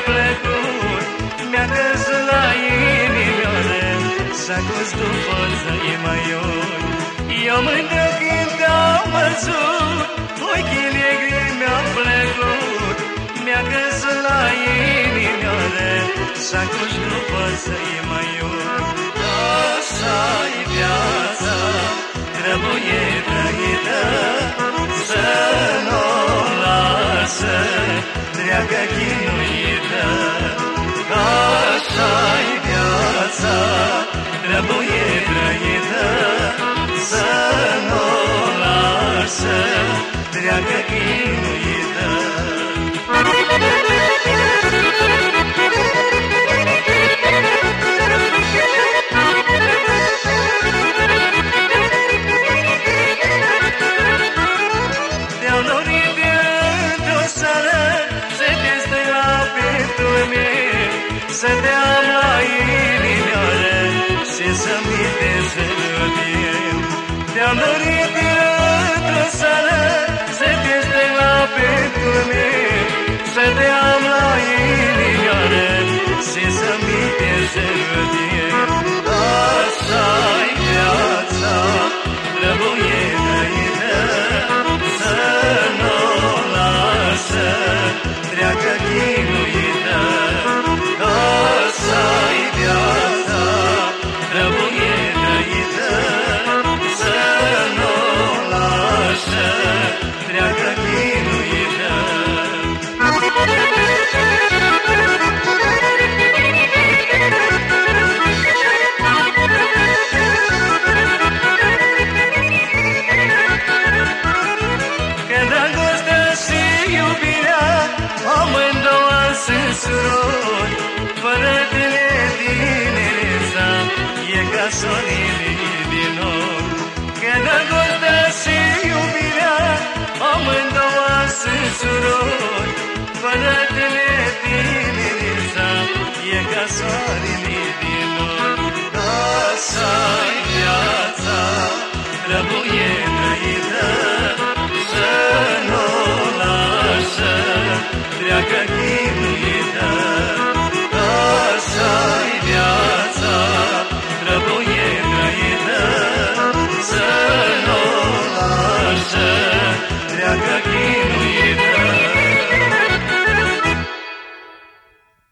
plăcut, mi-a căzut la inimioare, s-a cus după țăi maiori. Eu mândru când te-am văzut, ochii negri mi-au plăcut, mi-a căzut la inimioare, s-a cus după țăi maiori. Așa-i viața, trebuie trăită, să nu lasă treacă chinuită. Așa-i viața, trebuie trăită, să nu lasă treacă chinuită. Te-am dorit într-o seară să te stai la pieptul meu, să te am la inimioară și să-mi te zărbim. Te-am dorit într-o seară să te stai la pieptul meu, să te am la inimioară și să-mi te zărbim. Așa-i viața, trebuie trăită, să nu lasă treacă chinuită. Așa-i viața, trebuie trăită, să nu lasă treacă chinuită. Că dragostea și iubirea amândouă sunt surori, fără tine tinereța e ca sorii din nori. Că dragostea și iubirea amândouă sunt surori, fără tine tinereța e ca sorii din nori. Așa-i viața, trebuie trăită, să nu lasă treacă